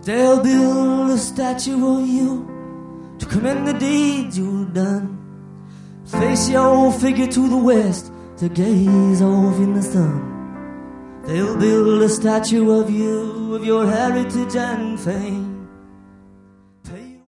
They'll build a statue of you to commend the deeds you've done. Face your figure to the west to gaze off in the sun. They'll build a statue of you, of your heritage and fame.